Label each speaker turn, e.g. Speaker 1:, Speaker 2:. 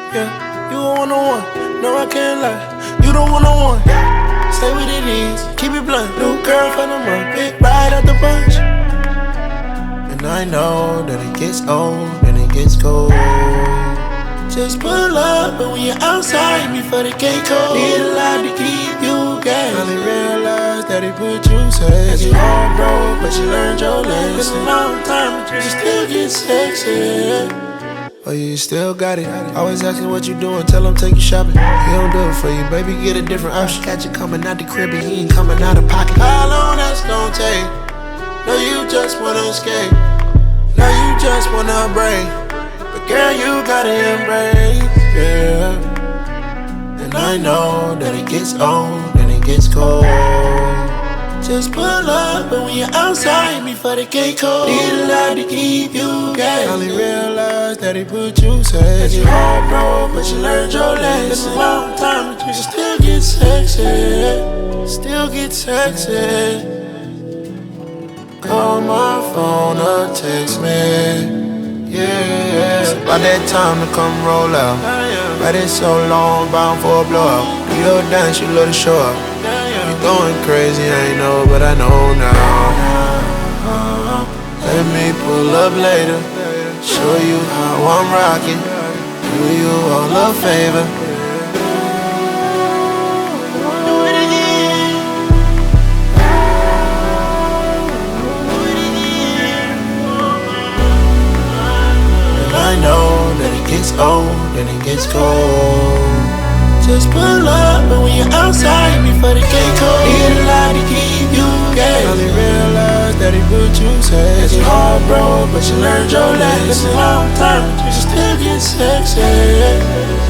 Speaker 1: Yeah, you a one-on-one. No, I can't lie. You the one-on-one. Say what it is, keep it blunt. New girl for the month, big ride out the bunch. And I know that it gets old and it gets cold. Just pull up, but when you're outside, before the gate cold. Need a lot to keep you gas. Finally realized that he put you safe. You all broke, but you learned your lesson. It's a long time, but you still get sexy. Oh, you still got it. Always asking what you doing, tell him take you shopping. He don't do it for you, baby, get a different option. Got you coming out the crib and he ain't coming out of pocket. How long that's gonna take? No, you just wanna escape. No, you just wanna break. But girl, you gotta embrace, yeah. And I know that it gets old and it gets cold. Just pull up, but when you're outside, before the gate cold. Need a lot to keep you gas. Finally realized that he put you safe. That you all broke, but you learned your lesson. It's a long time, but you still get sexy. Still get sexy. Call my phone or text me. Yeah, it's about that time to come roll out. But it's so long, bound for a blowout. Do your dance, you love to show up. You going crazy, I know, but I know now. Let me pull up later, show you how I'm rocking. Do you all a favor? I know that it gets old and it gets cold. Just pull up, but when you're outside, before the gate cold. Need a lot to keep you gas. Finally realized that he put you safe. Your heart broke, but you learned your lesson. It's a long time, but you still get sexy.